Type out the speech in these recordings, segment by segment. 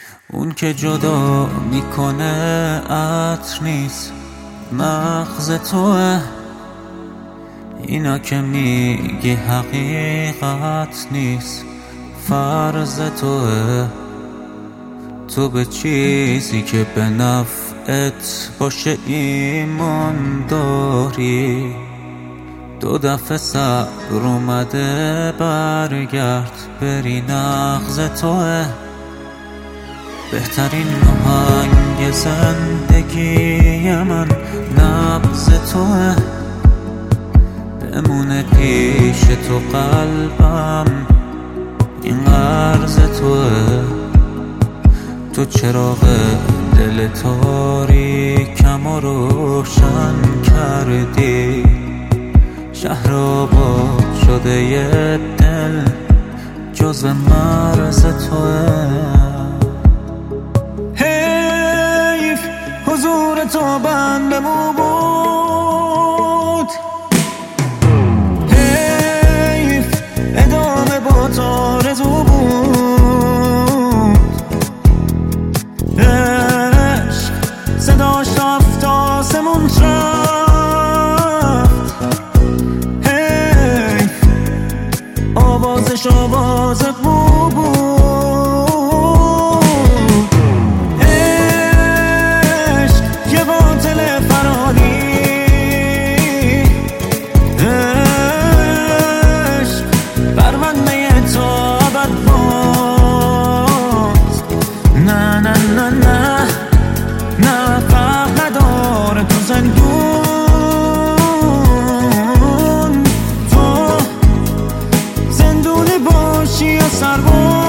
اون که جدا میکنه عطر نیست، مغز توه. اینا که میگی حقیقت نیست، فرض توه. تو به چیزی که به نفعت باشه ایمان داری. 2 دفعه صبر اومده برگرد، بری نغز توه. بهترین آهنگ زندگی من نبض توه. بمونه پیش تو قلبم، این قرض توه. تو چراغ دل تاریکم و روشن کردی. شهر آباد شده یه دل، جزو مرز توه. حیف حضور تو بندمو بود، حیف ادامه با تو آرزو بود. عشق صداش رفت آسمون رفت، حیف آوازش آواز بو بود. عشق یه باطل فراری، عشق پرونده تو ابد باز. نه نه نه نه نه، فرق نداره تو زندون، تو زندونی باشی یا سرباز.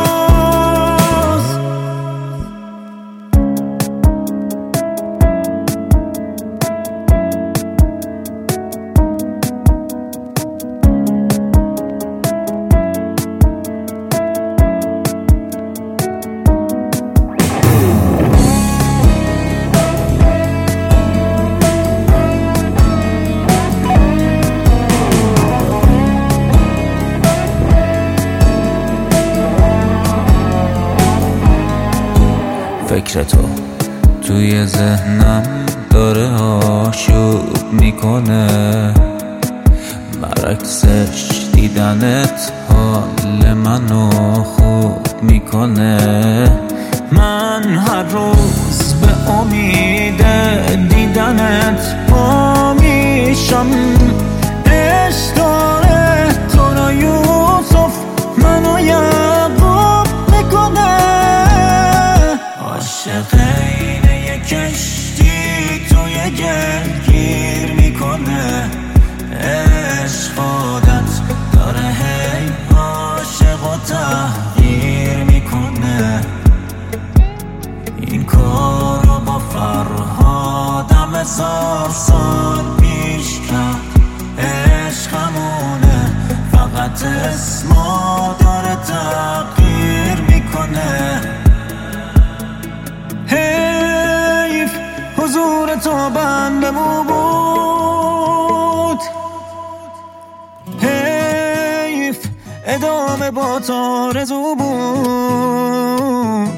فکر تو توی ذهنم داره آشوب میکنه، برعکسش دیدنت حال منو خوب میکنه. من هر روز به امید دیدنت پا میشم. عشق داره تو را یوسف منو یعقوب میکنه. عاشق اینه یه کشتی توی گلگیر میکنه. عشق عادت داره هی عاشق و تحقیر میکنه. این کارو با فرهادم 1000 سال پیش کرد. عشق همونه، فقط اسمو داره تغییر میکنه. حیف حضور تو بندمو بود، حیف ادامه با تو آرزو بود.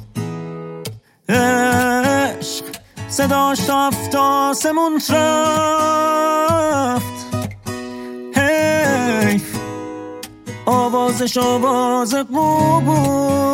عشق صداش رفت آسمون رفت، حیف آوازش آواز قو بود.